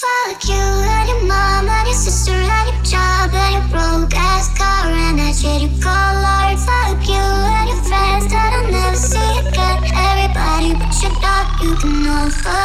Fuck you and your mom and your sister and your job and your broke ass car and that shit you call art. Fuck you and your friends that I'll never see again. Everybody but your dog, you can all fuck